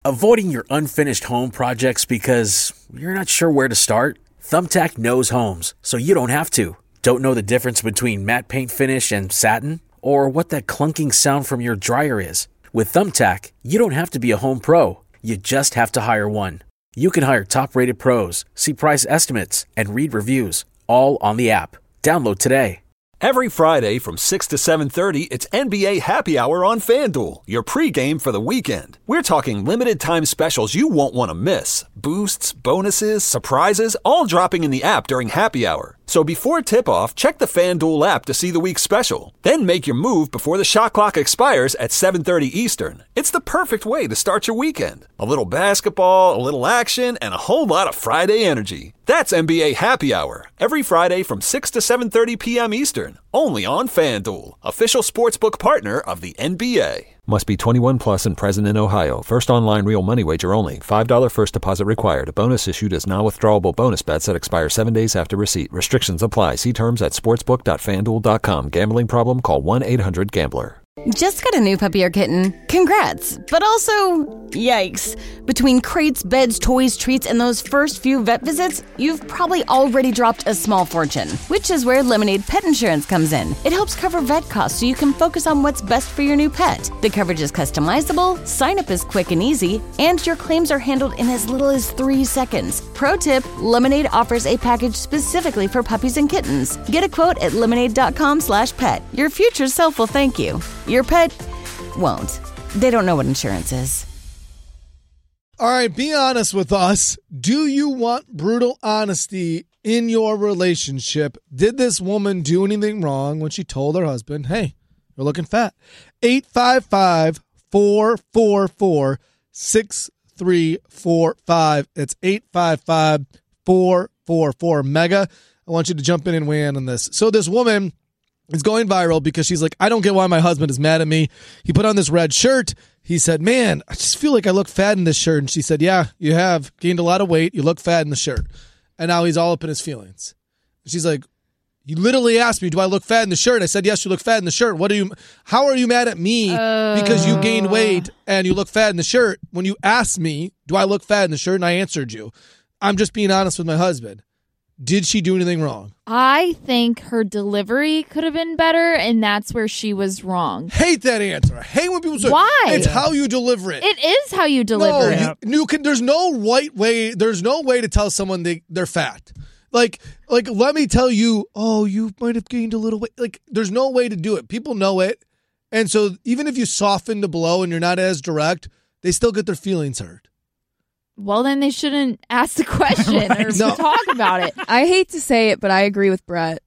Avoiding your unfinished home projects because you're not sure where to start? Thumbtack knows homes, so you don't have to. Don't know the difference between matte paint finish and satin? Or what that clunking sound from your dryer is? With Thumbtack, you don't have to be a home pro. You just have to hire one. You can hire top-rated pros, see price estimates, and read reviews, all on the app. Download today. Every Friday from 6 to 7:30, it's NBA Happy Hour on FanDuel, your pregame for the weekend. We're talking limited-time specials you won't want to miss. Boosts, bonuses, surprises, all dropping in the app during Happy Hour. So before tip-off, check the FanDuel app to see the week's special. Then make your move before the shot clock expires at 7:30 Eastern. It's the perfect way to start your weekend. A little basketball, a little action, and a whole lot of Friday energy. That's NBA Happy Hour, every Friday from 6 to 7:30 p.m. Eastern, only on FanDuel, official sportsbook partner of the NBA. Must be 21 plus and present in Ohio. First online real money wager only. $5 first deposit required. A bonus issued as non-withdrawable bonus bets that expire 7 days after receipt. Restrictions apply. See terms at sportsbook.fanduel.com. Gambling problem? Call 1-800-GAMBLER. Just got a new puppy or kitten? Congrats. But also, yikes. Between crates, beds, toys, treats, and those first few vet visits, you've probably already dropped a small fortune, which is where Lemonade Pet Insurance comes in. It helps cover vet costs so you can focus on what's best for your new pet. The coverage is customizable, sign-up is quick and easy, and your claims are handled in as little as 3 seconds. Pro tip, Lemonade offers a package specifically for puppies and kittens. Get a quote at lemonade.com/pet. Your future self will thank you. Your pet won't. They don't know what insurance is. All right, be honest with us. Do you want brutal honesty in your relationship? Did this woman do anything wrong when she told her husband, hey, you're looking fat? 855-444-6345. It's 855-444-MEGA. I want you to jump in and weigh in on this. So this woman is going viral because she's like, I don't get why my husband is mad at me. He put on this red shirt. He said, man, I just feel like I look fat in this shirt. And she said, yeah, you have gained a lot of weight. You look fat in the shirt. And now he's all up in his feelings. She's like, you literally asked me, do I look fat in the shirt? I said, yes, you look fat in the shirt. How are you mad at me because you gained weight and you look fat in the shirt when you asked me, do I look fat in the shirt? And I answered you. I'm just being honest with my husband. Did she do anything wrong? I think her delivery could have been better, and that's where she was wrong. Hate that answer. I hate when people say, why? It's how you deliver it. It is how you deliver it. There's no right way. There's no way to tell someone they're fat. Like, let me tell you, oh, you might have gained a little weight. Like, there's no way to do it. People know it. And so even if you soften the blow and you're not as direct, they still get their feelings hurt. Well, then they shouldn't ask the question or talk about it. I hate to say it, but I agree with Brett.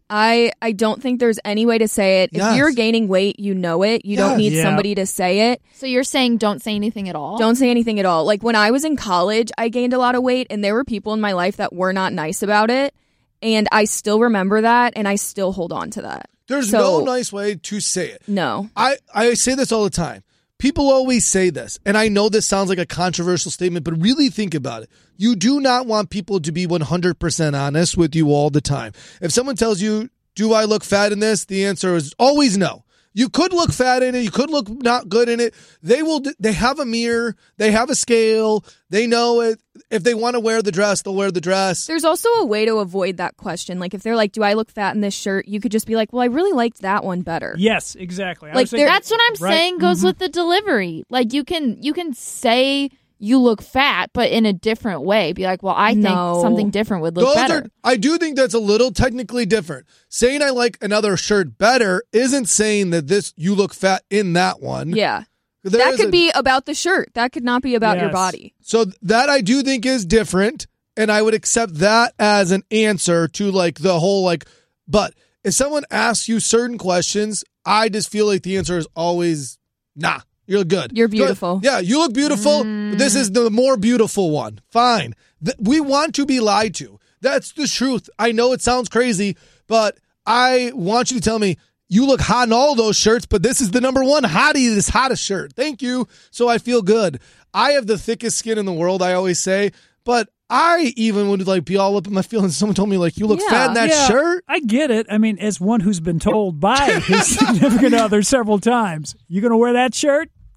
I don't think there's any way to say it. Yes. If you're gaining weight, you know it. You don't need somebody to say it. So you're saying don't say anything at all? Don't say anything at all. Like when I was in college, I gained a lot of weight, and there were people in my life that were not nice about it. And I still remember that, and I still hold on to that. There's no nice way to say it. No. I say this all the time. People always say this, and I know this sounds like a controversial statement, but really think about it. You do not want people to be 100% honest with you all the time. If someone tells you, do I look fat in this? The answer is always no. You could look fat in it. You could look not good in it. They have a mirror. They have a scale. They know it. If they want to wear the dress, they'll wear the dress. There's also a way to avoid that question. Like if they're like, do I look fat in this shirt? You could just be like, well, I really liked that one better. Yes, exactly. Like that's what I'm saying goes with the delivery. Like you can say you look fat, but in a different way. Be like, well, I think something different would look better. I do think that's a little technically different. Saying I like another shirt better isn't saying that you look fat in that one. Yeah. That could be about the shirt. That could not be about your body. So that I do think is different, and I would accept that as an answer to like the whole like, but if someone asks you certain questions, I just feel like the answer is always, nah. You're good. You're beautiful. Good. Yeah, you look beautiful. But this is the more beautiful one. Fine. We want to be lied to. That's the truth. I know it sounds crazy, but I want you to tell me you look hot in all those shirts, but this is the number one hottie, this hottest shirt. Thank you. So I feel good. I have the thickest skin in the world, I always say, but I even would like be all up in my feelings. Someone told me like, you look fat in that shirt. I get it. I mean, as one who's been told by his significant other several times, you going to wear that shirt?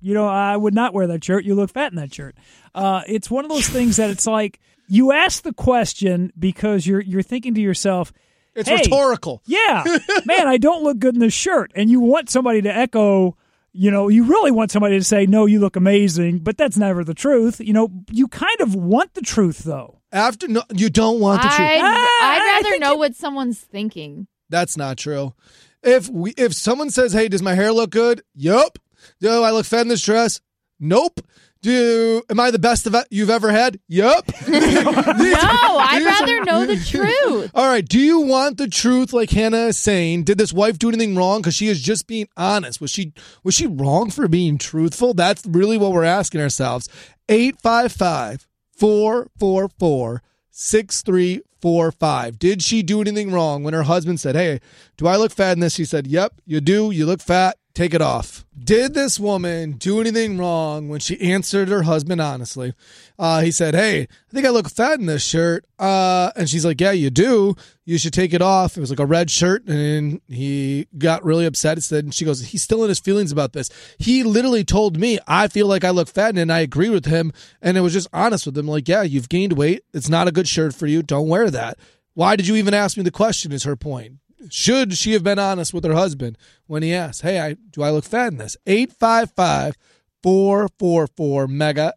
I would not wear that shirt. You look fat in that shirt. It's one of those things that it's like you ask the question because you're thinking to yourself, it's rhetorical. Yeah, man, I don't look good in this shirt. And you want somebody to echo, you really want somebody to say, no, you look amazing, but that's never the truth. You kind of want the truth, though. You don't want the truth. I'd rather know what someone's thinking. That's not true. If someone says, hey, does my hair look good? Yup. Do I look fat in this dress? Nope. Am I the best you've ever had? Yup. No, I'd rather know the truth. All right. Do you want the truth like Hannah is saying? Did this wife do anything wrong? Because she is just being honest. Was she wrong for being truthful? That's really what we're asking ourselves. 855-444-6345. Did she do anything wrong when her husband said, hey, do I look fat in this? She said, yep, you do. You look fat. Take it off. Did this woman do anything wrong when she answered her husband honestly? He said, hey, I think I look fat in this shirt. And she's like, yeah, you do. You should take it off. It was like a red shirt. And he got really upset. And she goes, he's still in his feelings about this. He literally told me, I feel like I look fat. And I agree with him. And it was just honest with him. Like, yeah, you've gained weight. It's not a good shirt for you. Don't wear that. Why did you even ask me the question is her point. Should she have been honest with her husband when he asked, hey, do I look fat in this? 855-444-MEGA,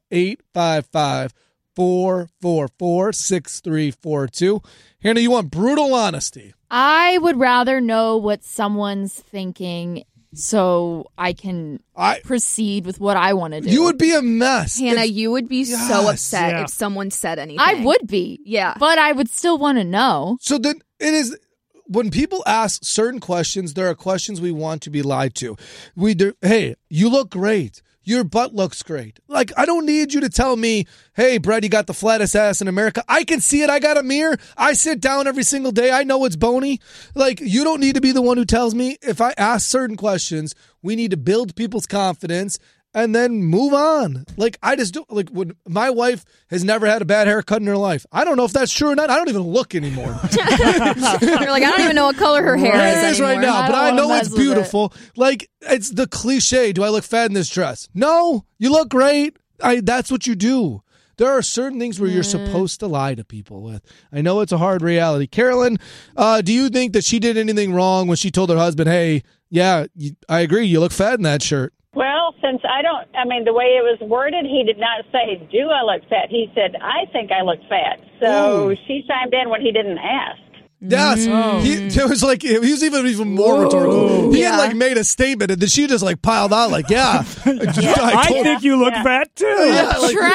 855-444-6342. Hannah, you want brutal honesty. I would rather know what someone's thinking so I can proceed with what I want to do. You would be a mess. Hannah, you would be so upset if someone said anything. I would be. Yeah. But I would still want to know. So then it is... When people ask certain questions, there are questions we want to be lied to. Hey, you look great. Your butt looks great. Like, I don't need you to tell me, hey, Brett, you got the flattest ass in America. I can see it. I got a mirror. I sit down every single day. I know it's bony. Like, you don't need to be the one who tells me. If I ask certain questions, we need to build people's confidence and then move on. Like, I just do. Like, when my wife has never had a bad haircut in her life. I don't know if that's true or not. I don't even look anymore. You're like, I don't even know what color her hair is right now, but I know it's beautiful. Like, it's the cliche. Do I look fat in this dress? No, you look great. That's what you do. There are certain things where you're supposed to lie to people with. I know it's a hard reality. Carolyn, do you think that she did anything wrong when she told her husband, hey, yeah, I agree, you look fat in that shirt? Well, since the way it was worded, he did not say, do I look fat? He said, I think I look fat. So she chimed in when he didn't ask. Yes. It was like, he was even more rhetorical. He had made a statement and then she just piled on yeah. I think you look fat too. Yeah,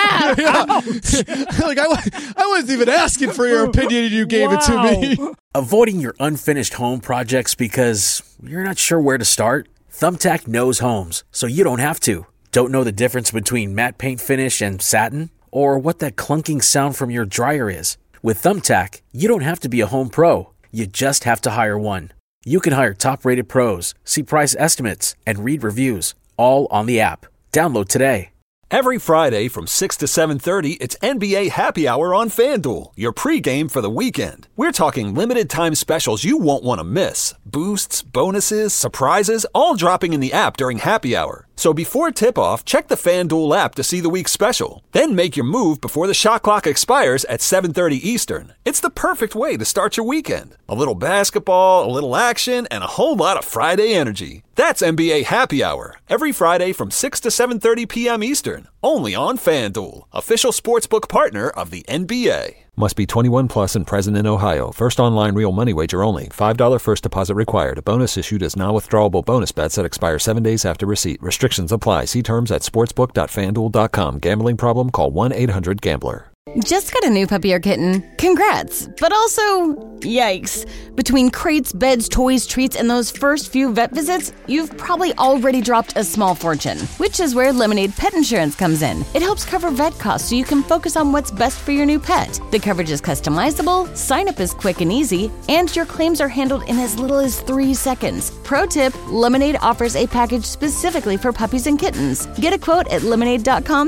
I wasn't even asking for your opinion and you gave it to me. Avoiding your unfinished home projects because you're not sure where to start? Thumbtack knows homes, so you don't have to. Don't know the difference between matte paint finish and satin? Or what that clunking sound from your dryer is? With Thumbtack, you don't have to be a home pro. You just have to hire one. You can hire top-rated pros, see price estimates, and read reviews, all on the app. Download today. Every Friday from 6 to 7:30, it's NBA Happy Hour on FanDuel, your pregame for the weekend. We're talking limited time specials you won't want to miss. Boosts, bonuses, surprises, all dropping in the app during Happy Hour. So before tip-off, check the FanDuel app to see the week's special. Then make your move before the shot clock expires at 7:30 Eastern. It's the perfect way to start your weekend. A little basketball, a little action, and a whole lot of Friday energy. That's NBA Happy Hour, every Friday from 6 to 7:30 p.m. Eastern, only on FanDuel, official sportsbook partner of the NBA. Must be 21 plus and present in Ohio. First online real money wager only. $5 first deposit required. A bonus issued as non-withdrawable bonus bets that expire 7 days after receipt. Restrictions apply. See terms at sportsbook.fanduel.com. Gambling problem? Call 1-800-GAMBLER. Just got a new puppy or kitten? Congrats. But also, yikes. Between crates, beds, toys, treats, and those first few vet visits, you've probably already dropped a small fortune, which is where Lemonade Pet Insurance comes in. It helps cover vet costs so you can focus on what's best for your new pet. The coverage is customizable, sign-up is quick and easy, and your claims are handled in as little as 3 seconds. Pro tip, Lemonade offers a package specifically for puppies and kittens. Get a quote at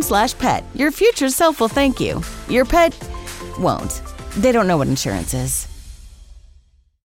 lemonade.com/pet. Your future self will thank you. Your pet won't. They don't know what insurance is.